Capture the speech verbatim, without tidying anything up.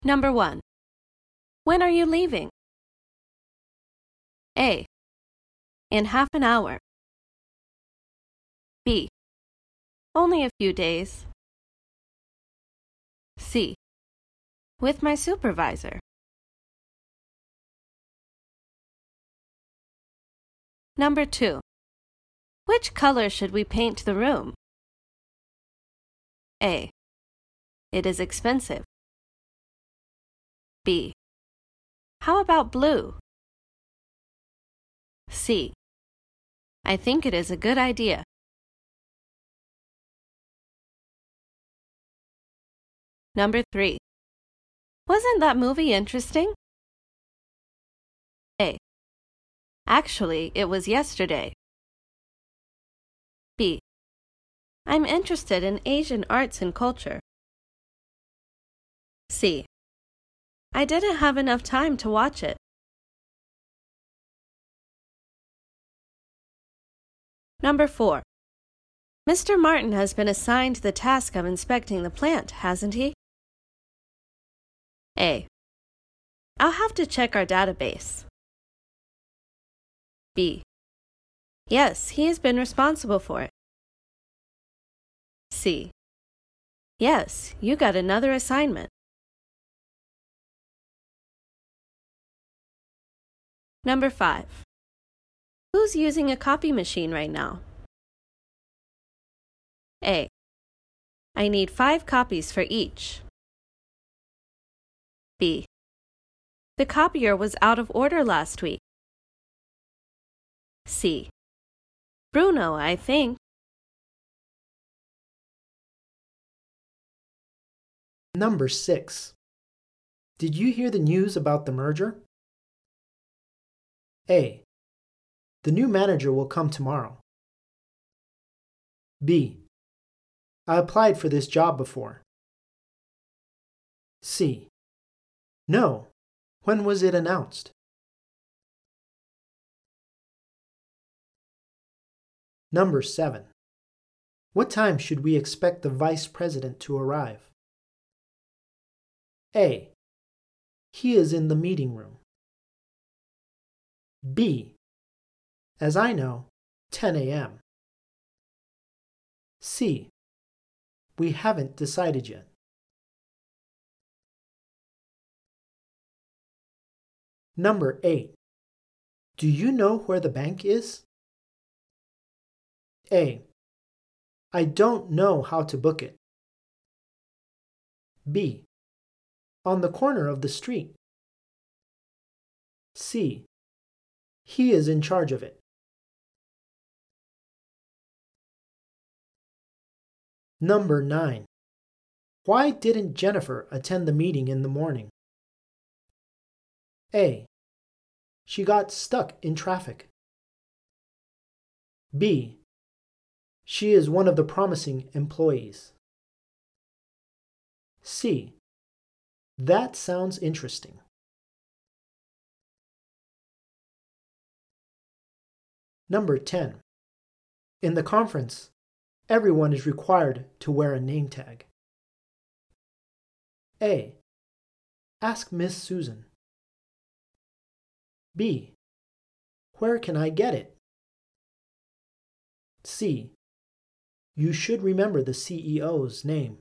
Number one. When are you leaving? A. In half an hour. B. Only a few days. C. With my supervisor. Number two. Which color should we paint the room? A. It is expensive. B. How about blue? C. I think it is a good idea. Number three. Wasn't that movie interesting? A. Actually, it was yesterday. B. I'm interested in Asian arts and culture. C. I didn't have enough time to watch it. Number four. Mister Martin has been assigned the task of inspecting the plant, hasn't he? A. I'll have to check our database. B. Yes, he has been responsible for it. C. Yes, you got another assignment. Number five. Who's using a copy machine right now? A. I need five copies for each. B. The copier was out of order last week. C. Bruno, I think. Number six. Did you hear the news about the merger? A. The new manager will come tomorrow. B. I applied for this job before. C. No. When was it announced? Number seven. What time should we expect the vice president to arrive? A. He is in the meeting room. B. As I know, ten a m C. We haven't decided yet. Number eight. Do you know where the bank is? A. I don't know how to book it. B. On the corner of the street. C. He is in charge of it. Number nine. Why didn't Jennifer attend the meeting in the morning? A. She got stuck in traffic. B. She is one of the promising employees. C. That sounds interesting. Number ten. In the conference, everyone is required to wear a name tag. A. Ask Miss Susan. B. Where can I get it? C. You should remember the C E O's name.